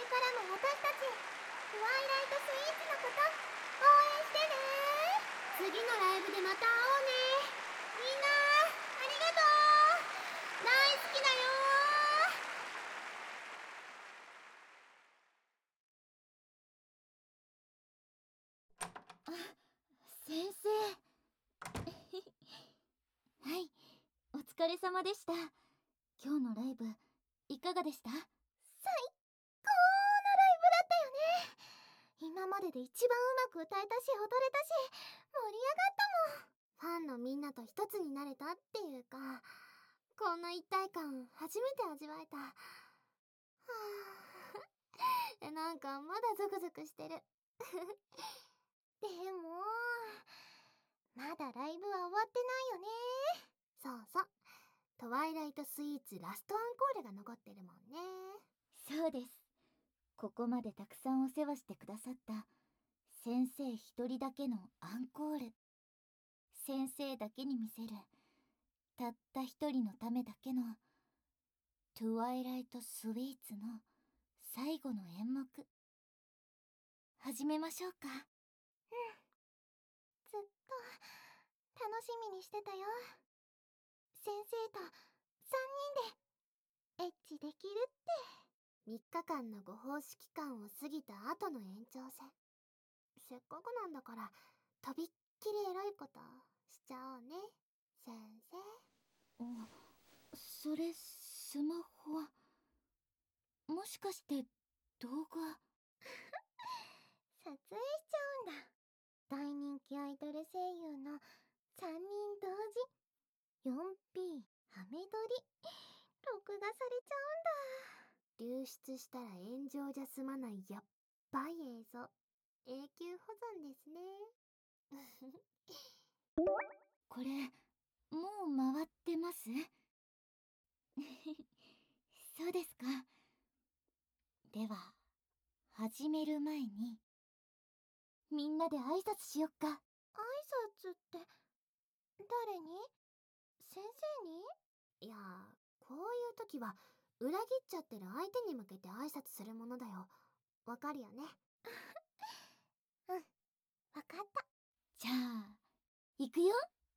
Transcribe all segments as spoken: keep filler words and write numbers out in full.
からも私たちトワイライトスイーツのこと応援してね。次のライブでまた会おうね。みんなありがとう。大好きだよ。 先生はい、お疲れ様でした。今日のライブいかがでした？最高なライブだったよね。今までで一番うまく歌えたし踊れたし盛り上がったもん。ファンのみんなと一つになれたっていうか、こんな一体感初めて味わえた。はぁなんかまだゾクゾクしてるでもまだライブは終わってないよね。そうそう、トワイライトスイーツラストアンコールが残ってるもんね。 そうです。ここまでたくさんお世話してくださった先生一人だけのアンコール、先生だけに見せるたった一人のためだけのトワイライトスイーツの最後の演目、始めましょうか。うん、 ずっと楽しみにしてたよ。先生とさんにんでエッチできるって。みっかかんのご奉仕期間を過ぎた後の延長戦。せっかくなんだからとびっきりエロいことしちゃおうね、先生。 あ、それスマホはもしかして動画？ 撮影しちゃうんだ。大人気アイドル声優のさんにん同時 よんピー ハメ撮り録画されちゃうんだ。流出したら炎上じゃ済まないやっばい映像、永久保存ですねこれもう回ってますそうですか。では始める前にみんなで挨拶しよっか。 挨拶って誰に？先生に？いや、こういう時は裏切っちゃってる相手に向けて挨拶するものだよ。わかるよねうん、わかった。 じゃあ行くよ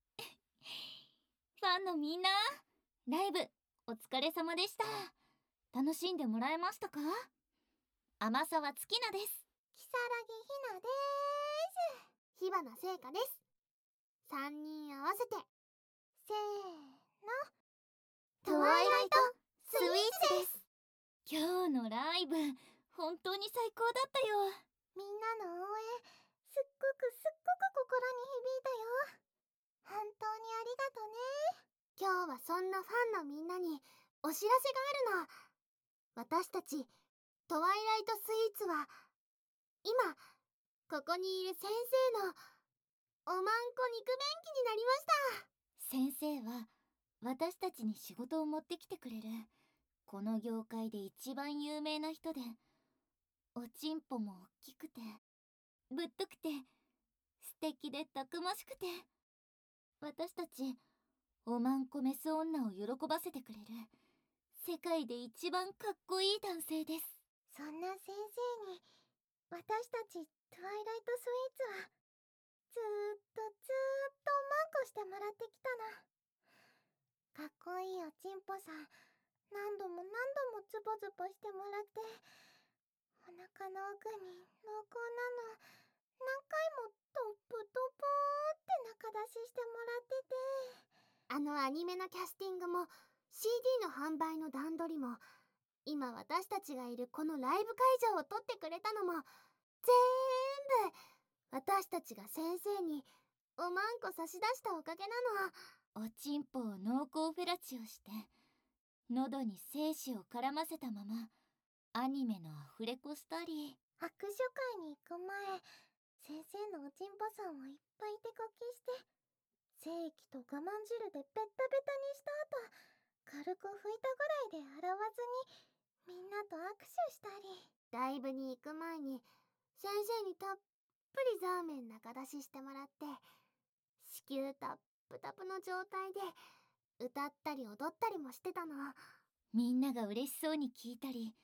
ファンのみんな、ライブお疲れ様でした。楽しんでもらえましたか？天沢月菜です。 如月ひなでーす。火花聖火です。さんにん合わせてせーの、トワイライトスイーツです。 今日のライブ本当に最高だったよ。 みんなの応援すっごくすっごく心に響いたよ。本当にありがとね。今日はそんなファンのみんなにお知らせがあるの。私たちトワイライトスイーツは今ここにいる先生のおまんこ肉便器になりました。 先生は私たちに仕事を持ってきてくれるこの業界で一番有名な人で、おちんぽも大きくてぶっとくて素敵でたくましくて、私たちおまんこメス女を喜ばせてくれる世界で一番かっこいい男性です。 そんな先生に私たちトワイライトスイーツはずーっとずーっとおまんこしてもらってきたの。かっこいいおちんぽさん何度も何度もズボズボしてもらって、お腹の奥に濃厚なの何回もトップトポーって中出ししてもらってて、あのアニメのキャスティングも シーディー の販売の段取りも今私たちがいるこのライブ会場を撮ってくれたのも全部私たちが先生におまんこ差し出したおかげなの。おちんぽを濃厚フェラチオして喉に精子を絡ませたままアニメのアフレコしたり、 握手会に行く前先生のおちんぽさんをいっぱい手こきして精液と我慢汁でベッタベタにした後軽く拭いたぐらいで洗わずにみんなと握手したり、ライブに行く前に先生にたっぷりザーメン中出ししてもらって子宮タップタプの状態で歌ったり踊ったりもしてたの。 みんなが嬉しそうに聞いたり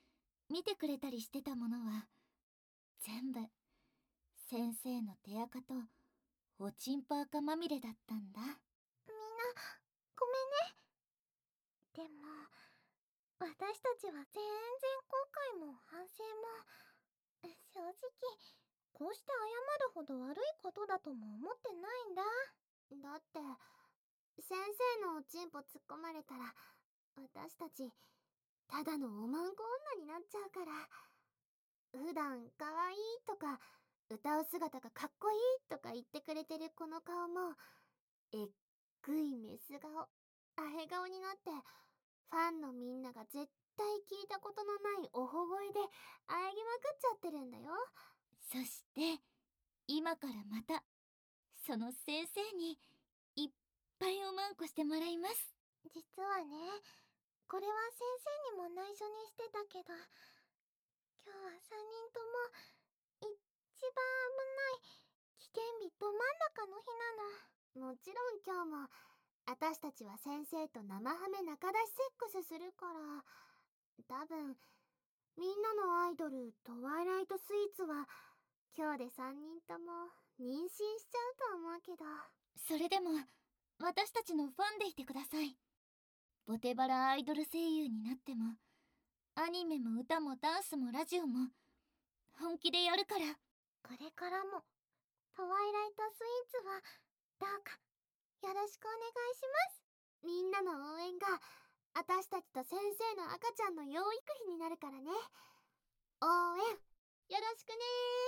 見てくれたりしてたものは全部先生の手垢とおちんぽ赤まみれだったんだ。 みんなごめんね。でも私たちは全然後悔も反省も正直こうして謝るほど悪いことだとも思ってないんだ。だって先生のおちんぽ突っ込まれたら私たちただのおまんこ女になっちゃうから。普段かわいいとか歌う姿がかっこいいとか言ってくれてるこの顔もえっぐいメス顔アヘ顔になって、ファンのみんなが絶対聞いたことのないおほ声で喘ぎまくっちゃってるんだよ。 そして今からまたその先生にいっぱいおまんこしてもらいます。 実はね、これは先生にも内緒にしてたけど、今日はさんにんとも一番危ない危険日ど真ん中の日なの。もちろん今日も私たちは先生と生ハメ仲出しセックスするから、多分みんなのアイドルトワイライトスイーツは今日でさんにんとも妊娠しちゃうと思うけど。 それでも私たちのファンでいてください。ボテバラアイドル声優になってもアニメも歌もダンスもラジオも本気でやるから。 これからもトワイライトスイーツはどうかよろしくお願いします。みんなの応援が私たちと先生の赤ちゃんの養育費になるからね。応援よろしくね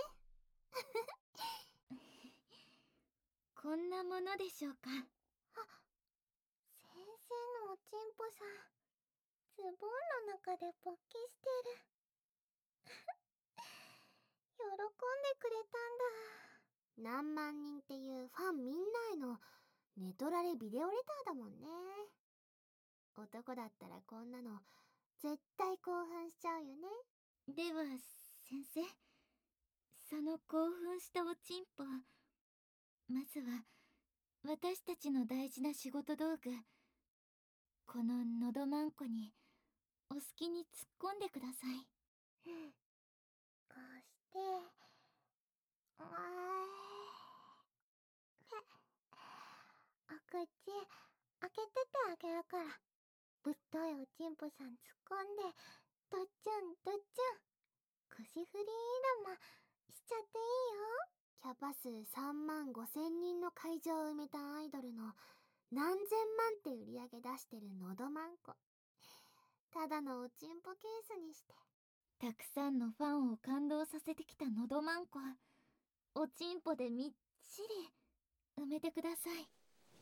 こんなものでしょうか。 あ、先生のおちんぽさんズボンの中で勃起してる喜んでくれたんだ。何万人っていうファンみんなへのネトラレビデオレターだもんね。男だったらこんなの絶対興奮しちゃうよね。 では先生、その興奮したおちんぽ、まずは私たちの大事な仕事道具、こののどまんこにお好きに突っ込んでください。 こうしてあーお口開けててあげるから、ぶっといおちんぽさん突っ込んでドッチュンドッチュン腰振り入れもしちゃっていいよ。キャパ数さんまんごせんにんの会場を埋めたアイドルの何千万って売り上げ出してるのどまんこ、ただのおちんぽケースにして。 たくさんのファンを感動させてきたのどまんこ、おちんぽでみっちり埋めてください。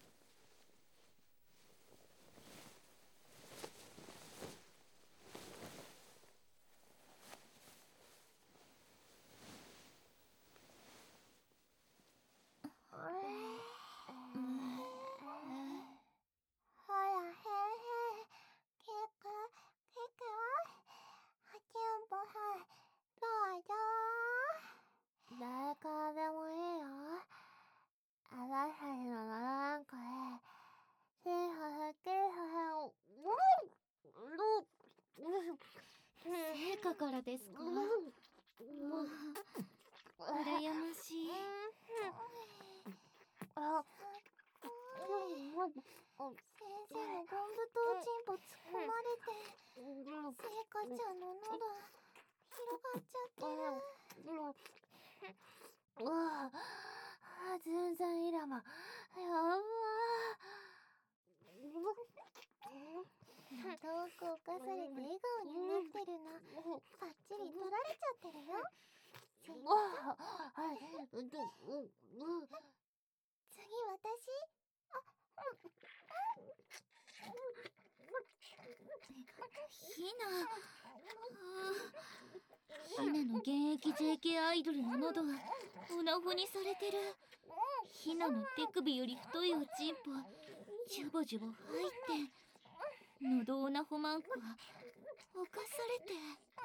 ほらへんへん結構結構おちんぽさんどうぞ。誰からでもいいよ。私たちののどまんこでシーハスキーハを成果からですか？わあ、羨ましい。 あ、先生のゴンブとおちんぽ突っ込まれてせいかちゃんの喉広がっちゃってる。うわあ、全然イラマやばー。喉奥をかされて笑顔になってるのパッチリ取られちゃってるよ。せいかちゃん、次私。 ひな、ひなの現役 ジェーケー アイドルの喉はオナホにされてる。ひなの手首より太いおちんぽジュボジュボ入って喉オナホマンコは犯されて。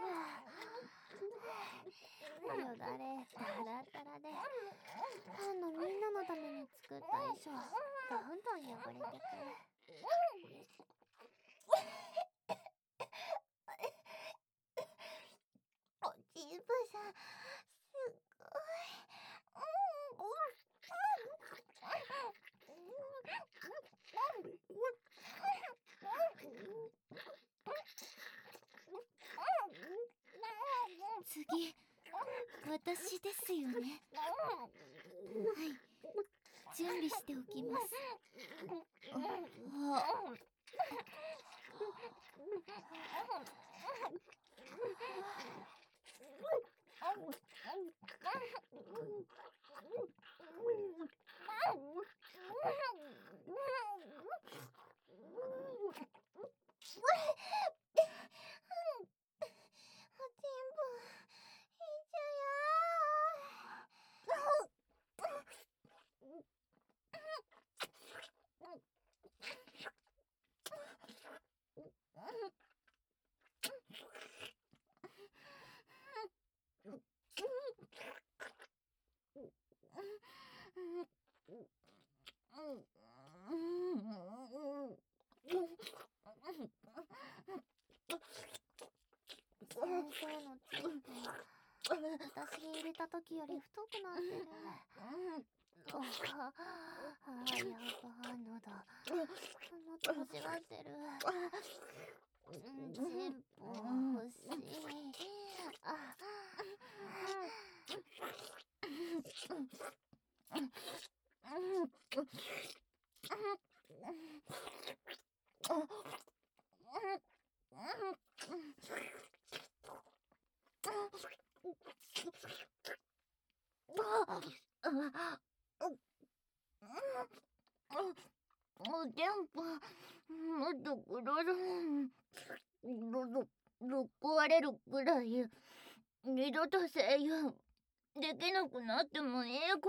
よだれタラタラでファンのみんなのために作った衣装どんどん汚れてく。 ね。はい、準備しておきます。ああ。 先生のチンポ、私に入れた時より太くなってる。ああ、やば、喉もっと欲しがってる。チンポ欲しい。あおでんぱ、もっとください。ど、ど、どっ壊れるくらい、二度と声優できなくなってもいいから。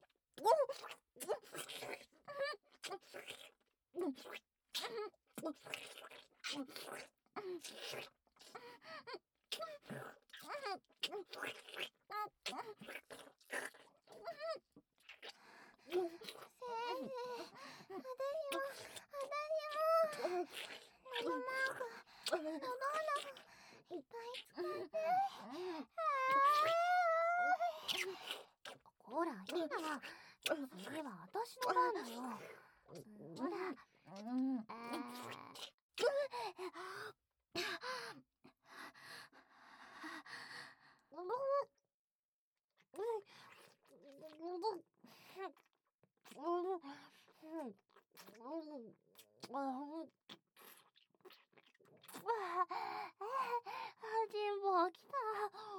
ほら、いいから次は私の番だよ。ほら。チンポ来た。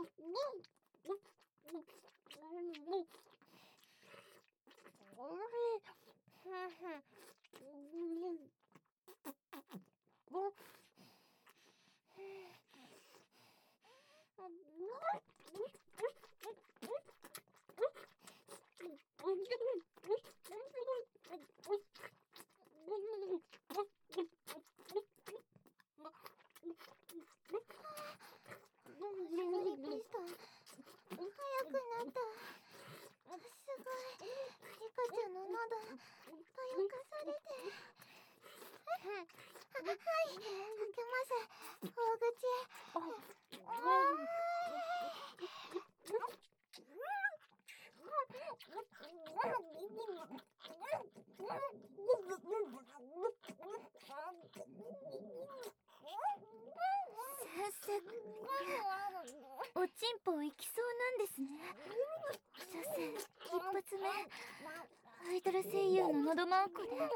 先生、おちんぽいきそうなんですね。所詮一発目アイドル声優ののどまんこでピュッピュ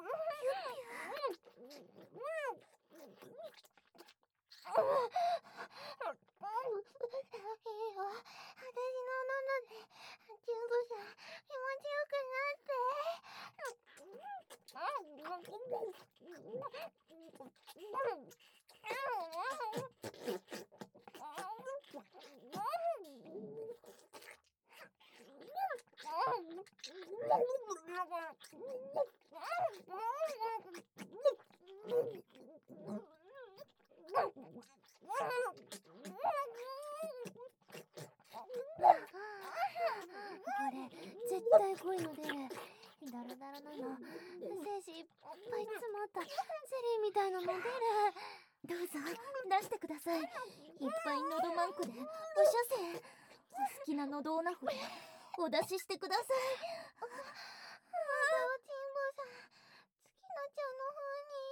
絶対濃いの出る。ダラダラなの。精子いっぱい詰まったゼリーみたいなの出る。どうぞ出してください。いっぱいのどまんこでおしゃせ。お好きなのどおなふれお出ししてください。 おちんぼさん、月菜ちゃんの風に。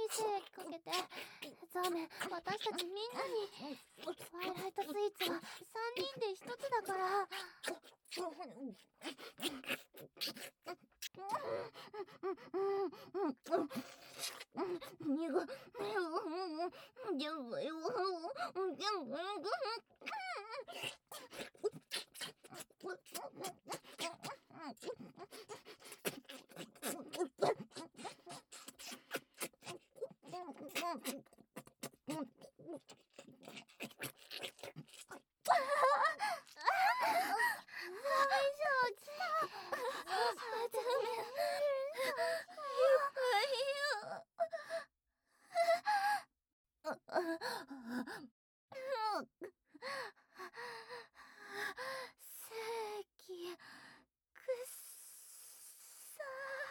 に精液かけて。ザーメン、私たちみんなに。トワイライトスイーツはさんにんでひとつだから。 苦いやばいよ。 正義くっさ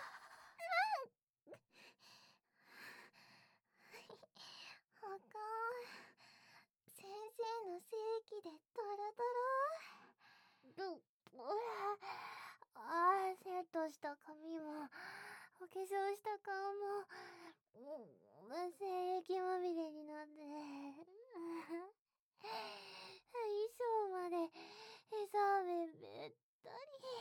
ー。おかん、先生の正義でドロドロ。ど、ああ、セットした髪もお化粧した顔もうん精液まみれになって衣装までエサーメンべったり。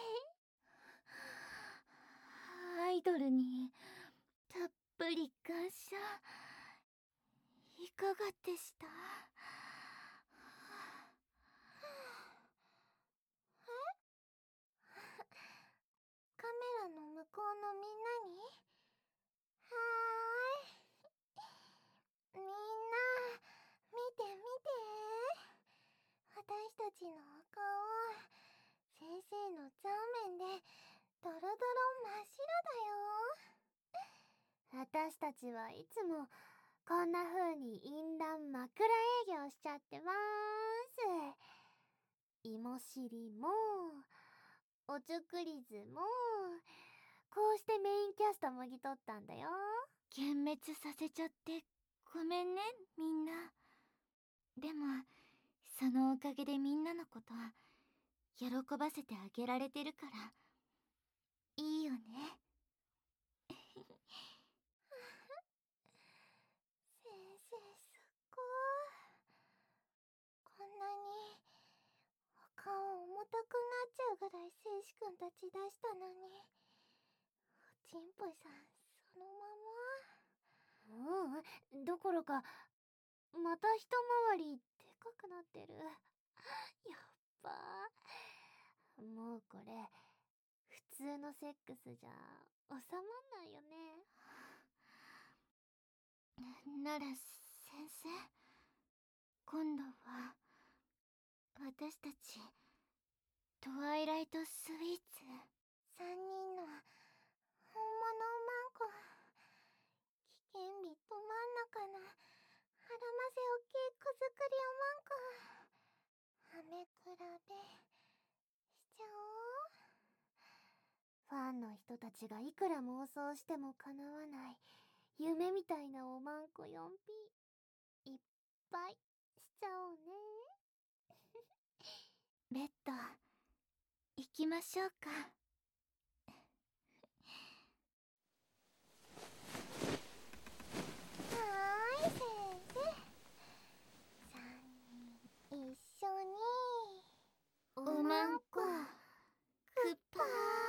アイドルにたっぷり感謝。いかがでした？カメラの向こうのみんなに？はーい。みんな、見て見て。私たちのお顔、先生のザーメンでドロドロ真っ白だよ。私たちはいつもこんな風に淫乱枕営業しちゃってまーす。芋尻もおちょくりずもこうしてメインキャストもぎ取ったんだよ。 幻滅させちゃってごめんね、みんな。でもそのおかげでみんなのこと喜ばせてあげられてるからいいよね。 先生すっごい。こんなにお顔重たくなっちゃうぐらい聖司くんたち出したのに、おちんぽいさんそのまま。うん、どころかまた一回りでかくなってる。やっばー。もうこれ普通のセックスじゃ収まんないよね。 なら先生、今度は私たちトワイライトスイーツ三人の本物マンコ、危険日ど真ん中のはらませおっきい子作りおまんこ、はめ比べしちゃおう。ファンの人たちがいくら妄想しても叶わない夢みたいなおまんこ よんピー いっぱいしちゃおうね。 ベッド行きましょうか。 はーい先生、さんにん一緒におまんこくっぱー。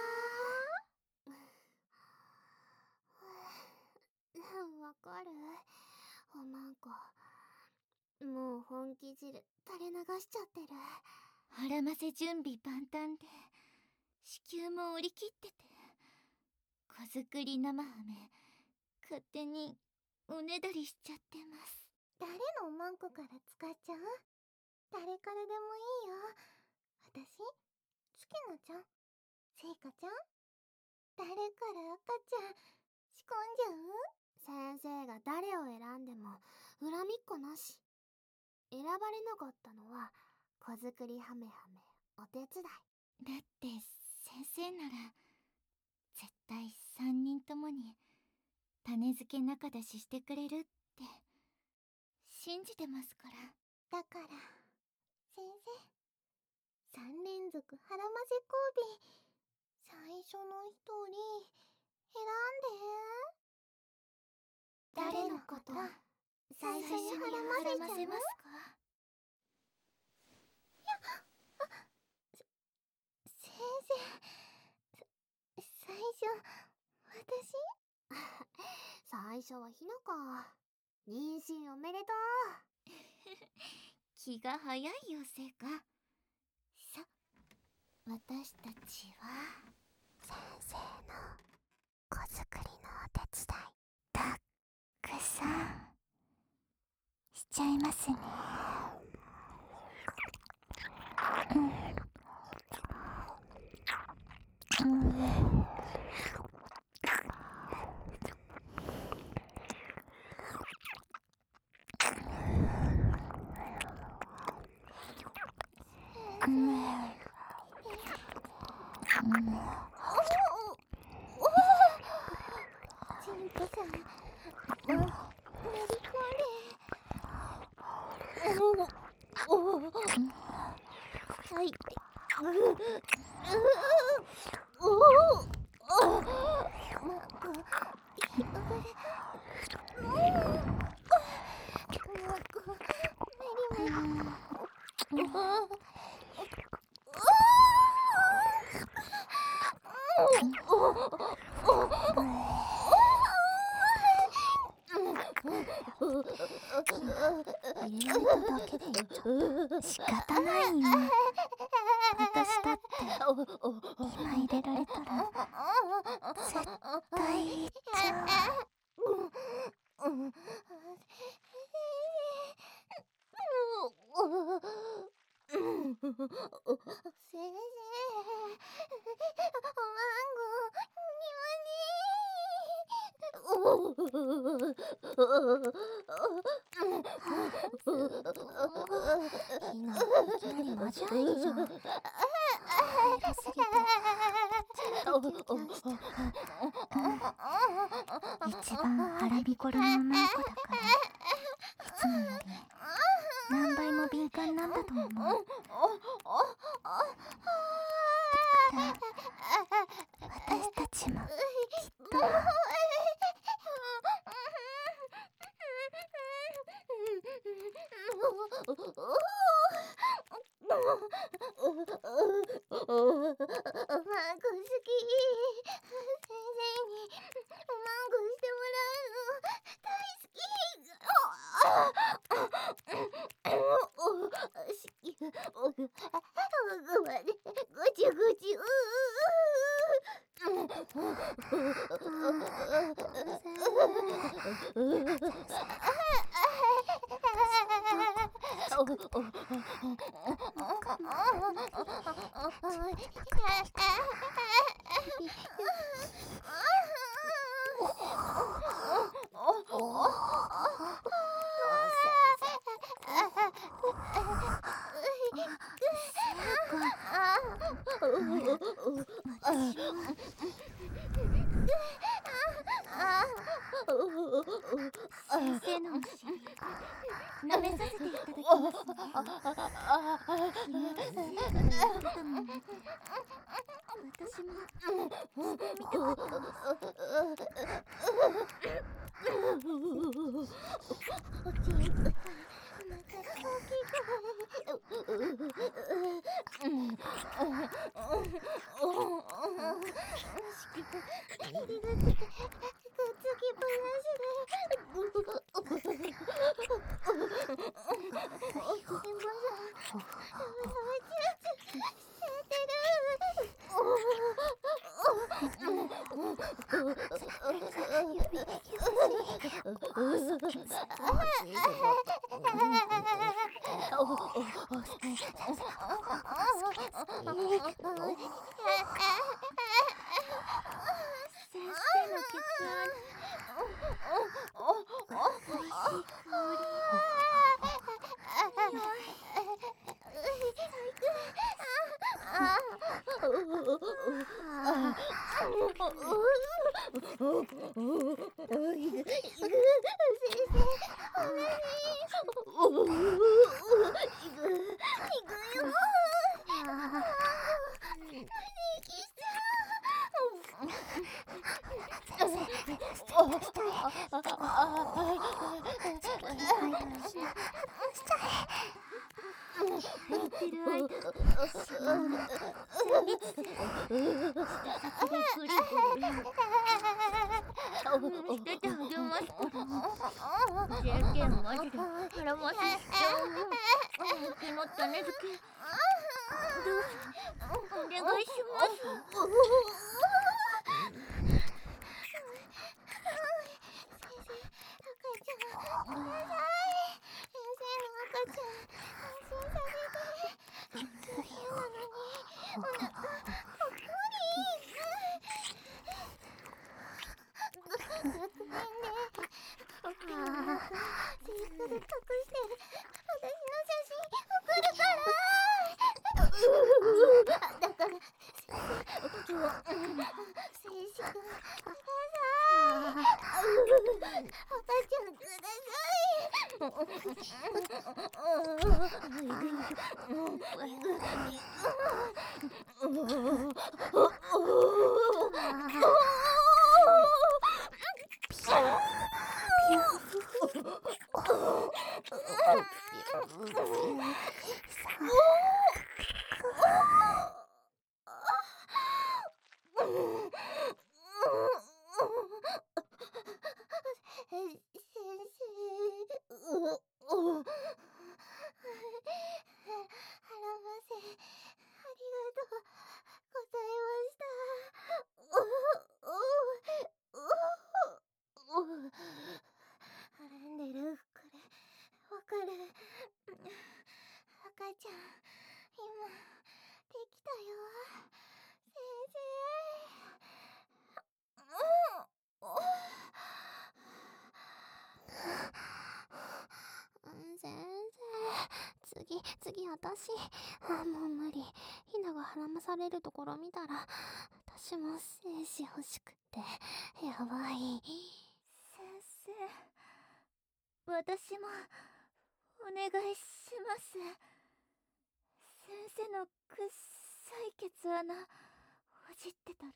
わかる？おまんこもう本気汁垂れ流しちゃってる。 はらませ準備万端で子宮も折り切ってて、子作り生ハメ勝手におねだりしちゃってます。 誰のおまんこから使っちゃう？誰からでもいいよ。私月菜ちゃん、せいかちゃん、誰から赤ちゃん仕込んじゃう？先生が誰を選んでも恨みっこなし。選ばれなかったのは子作りハメハメお手伝いだって先生なら絶対三人ともに種付け仲出ししてくれるって信じてますから。 だから先生、三連続はらませ交尾、最初の一人選んで。誰のと最初に絡ませちゃいますか？先生、最初私最初はひなか。妊娠おめでとう。 気が早いよせか。さ、私たちは先生の子作りのお手伝いたくさんしちゃいますね。うん、うん、チンポさん、練り込んで。はい。入れられただけで仕方ないよ。私だって今入れられたら絶対いいじゃん。先生、おまんごひな、いきなりマジャイじゃん。入れすぎてちょっとキュンキュンした。一番腹びこらの女の子だからいつもより何倍も敏感なんだと思う。だから私たちもきっとおまんこ好き。先生におまんこしてもらうの大好き。おぐまでごちゅごちゅ。先生のお尻舐めさせていただきますね。私もしてみたかったんです。おちんぽさん、お腹が大きく。入りがくてくっつきっぱなしで。おちんぽさん、サバサバチューチューしちゃってる。 先生マジで腹まししちゃう。昨日種付けどうぞお願いします。 次、次私。あ、もう無理。ひなが孕まされるところ見たら、私も精子欲しくて、やばい。 先生、私も、お願いします。先生のくっさいケツ穴、ほじってたら、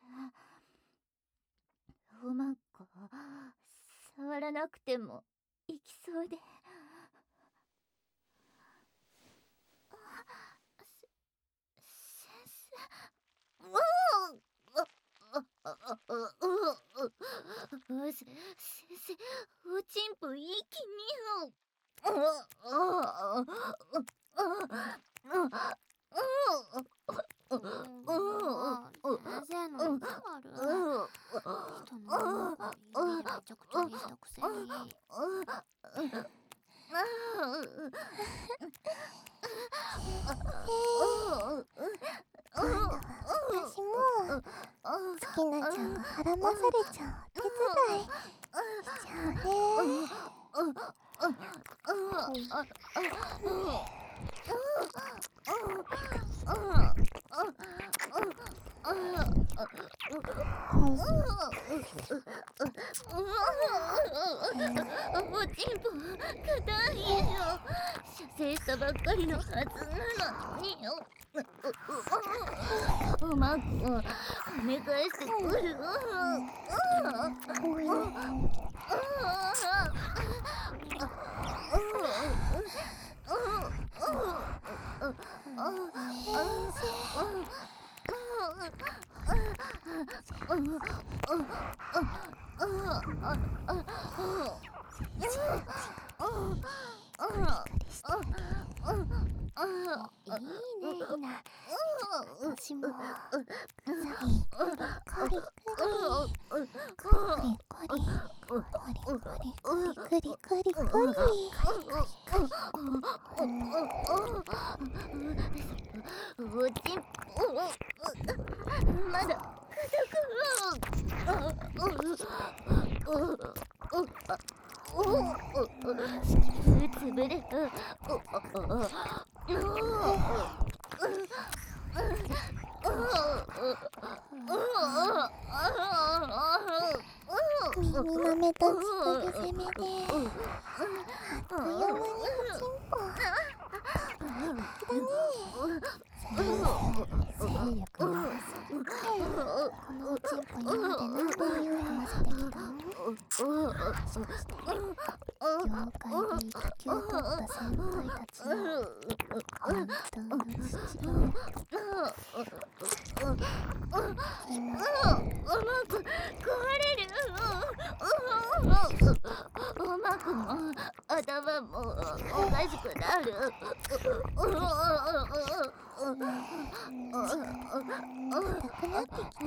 おまんこ、触らなくても、いきそうで。先生、おちんぽ一気に先生の意地悪。人の指でめちゃくちゃにしたくせに。今度は私も好きなちゃんが孕まされちゃうお手伝いしちゃうね。 おちんぽ硬いよ。射精したばっかりのはずなのによ。おまんこ跳ね返してくる。 いいね、ひな。私もコリコリコリコリコリコリコリコリコリコリコリ。 おちんぽまだ硬くつぶれた。 耳豆とちっぽけ攻めであっという間におちんぽパキパキだね。精力がすぎて、このおちんぽ今まで何回踏ませてきたの？もしかして業界で育休を取った先輩たちの簡単な父親って今おまんこ壊れる。おまんくも頭もおかしくなる。 痛くなってきた。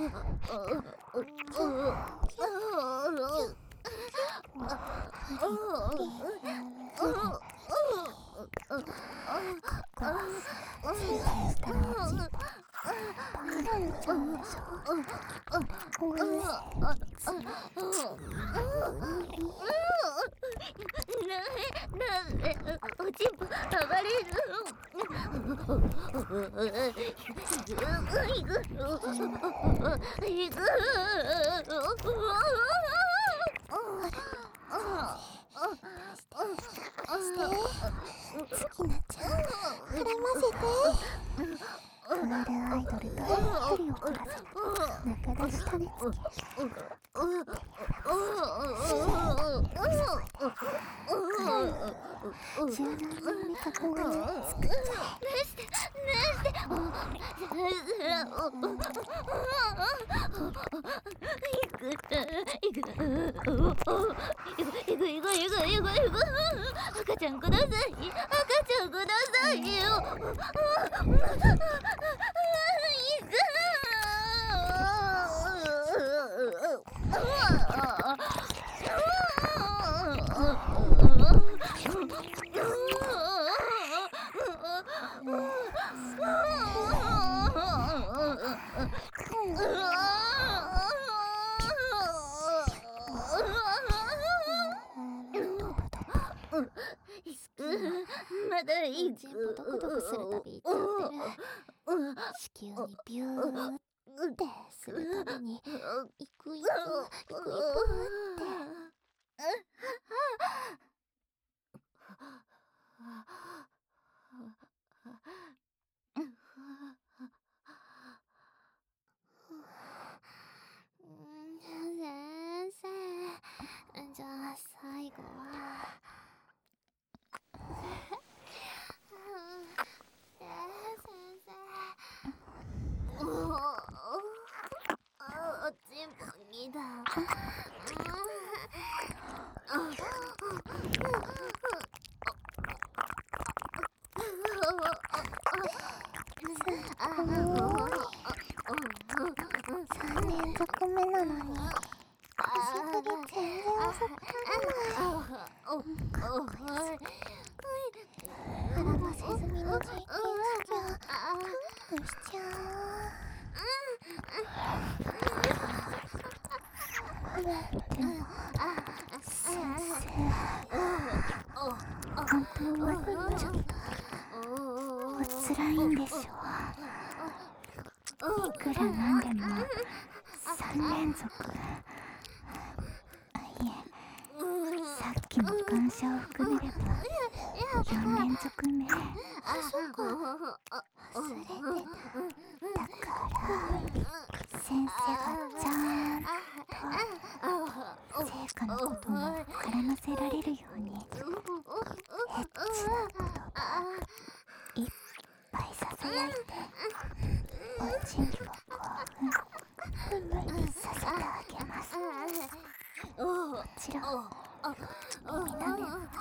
なんでおちんぽ暴れる。 月菜ちゃん、くれませて。プールアイドルと一人怒らせて中出し種付け。柔軟な味覚が作っちゃ赤ちゃんください、赤ちゃんくださいよ。まだいい。 チンポドクドクするたび言っちゃってる。子宮にビューってするたびに行く行く行く行くって先生、じゃあ最後はおちんぽにだ。 さん連続目なのに腰振り全然遅くならない。腹がせずみの実験しちゃう。しちゃう。でも先生、本当はちょっとおつらいんでしょう。いくらなんでもさん連続。あ、いえ、さっきの感謝を含めればよん連続目。あ、そっか、忘れてた。だから先生がちゃんと聖火のことも絡ませられるようにエッチなこといっぱいささやいておちんぽ興奮にさせてあげます。もちろん耳なめも。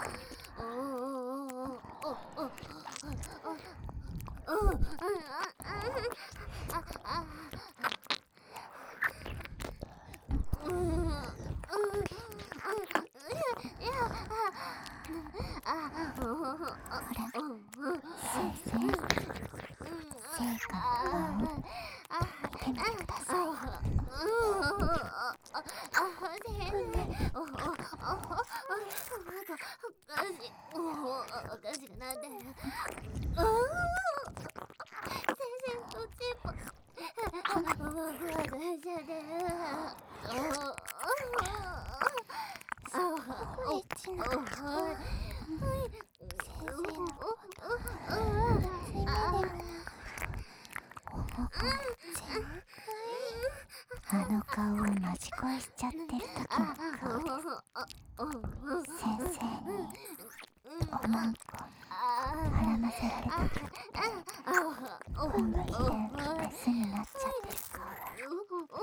先生、成果を見てみてください。 おかしくなってる。先生、おちんぽふわふわしちゃってる。 すごいエッチな声。先生のこと水面でもおもこ全あの顔をマジ恋しちゃってる時の顔です。先生におまんこ絡ませられた時本のひれメスになっちゃってる顔。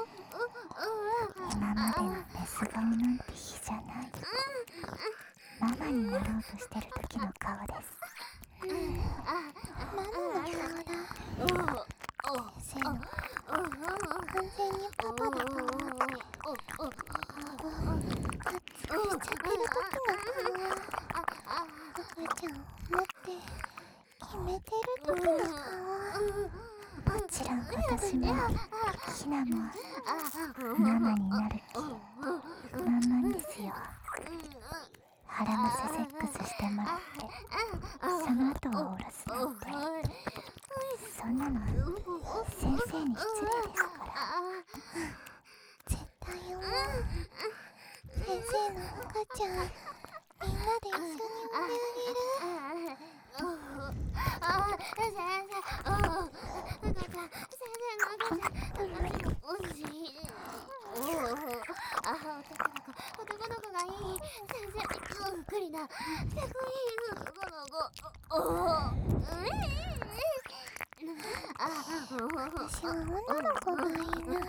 今までのメス顔なんて比じゃない。なんマになろうとしてる時の顔です。うん、ママの顔だ。先生の完全にパパだと思って顔を熱くしちゃってる時の顔は赤ちゃんを持って決めてる時の顔。もちろん私もひなもママになる気満々ですよ。腹ませセックスしてもらってその後はおろすなんて、そんなの先生に失礼ですから。絶対思う。先生の赤ちゃんみんなで一緒に産んであげる。 男の子がいい。先生びっくりだ。かっこいい男の子。おお。 私は女の子がいいな。で、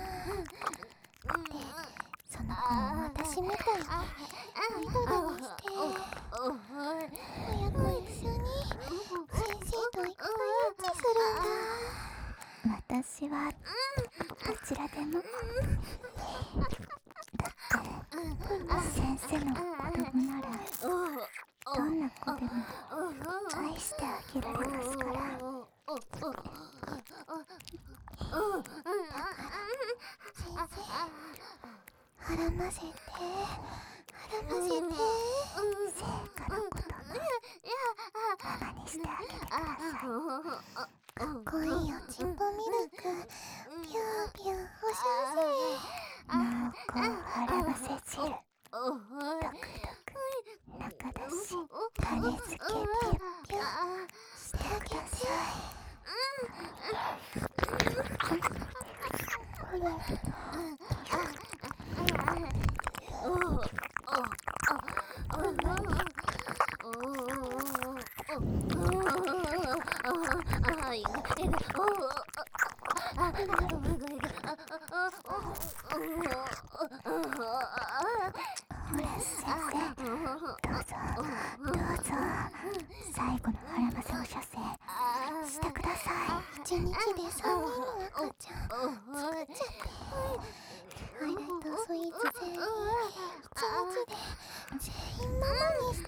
その子も私みたいにアイドルにして親子一緒に先生といっぱいエッチするんだ。私はどちらでも。だって先生の子供ならどんな子でも愛してあげられますから。だから先生、腹ませて腹ませて、聖火のこともママにしてあげてください。かっこいいおちんぽミルクピューピューおしゃせ。濃厚腹ませ汁ドクドク中だし種付けピュッピュしてあげて。ほら最後の腹ませお射精してください。一日でさんにんの赤ちゃん作っちゃって。ハイライトスイーツ全員一日で全員ママにして。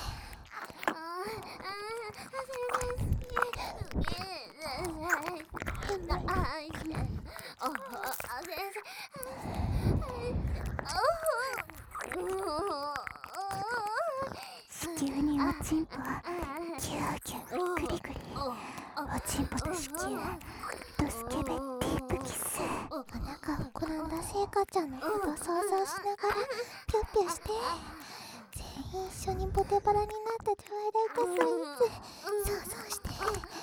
子宮におちんぽギューギューグリグリ、おちんぽと子宮ドスケベディープキス。お腹膨らんだせいかちゃんのこと想像しながらピュッピュして、全員一緒にボテバラになったトワイライトスイーツ想像して。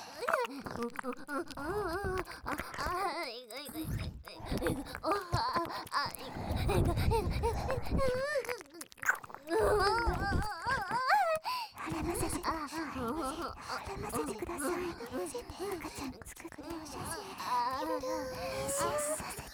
腹ませて腹ませてください。腹ませて赤ちゃん作ってお写真いろいろ変身させて。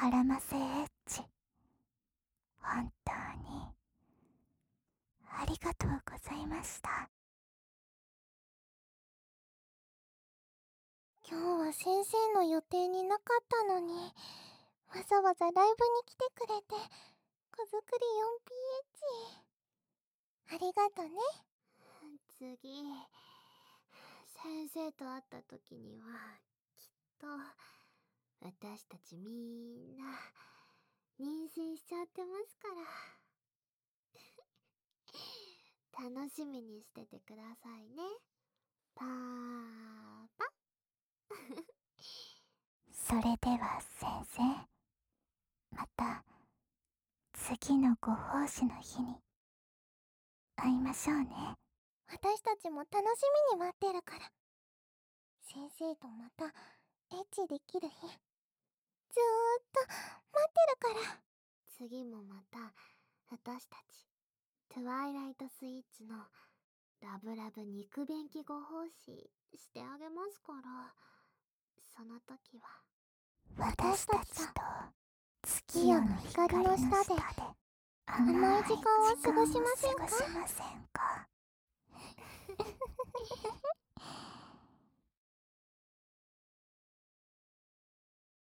絡ませエッチ、本当にありがとうございました。今日は先生の予定になかったのに、わざわざライブに来てくれて、子作り よんピーエイチ ありがとね。次、先生と会った時にはきっと私たちみんな妊娠しちゃってますから楽しみにしててくださいね、パパ。それでは先生、また次のご奉仕の日に会いましょうね。私たちも楽しみに待ってるから。先生とまたエッチできる日、ずーっと待ってるから。次もまた私たちトゥワイライトスイーツのラブラブ肉便器ご奉仕してあげますから、その時は私たちと月夜の光の下で甘い時間を過ごしませんか？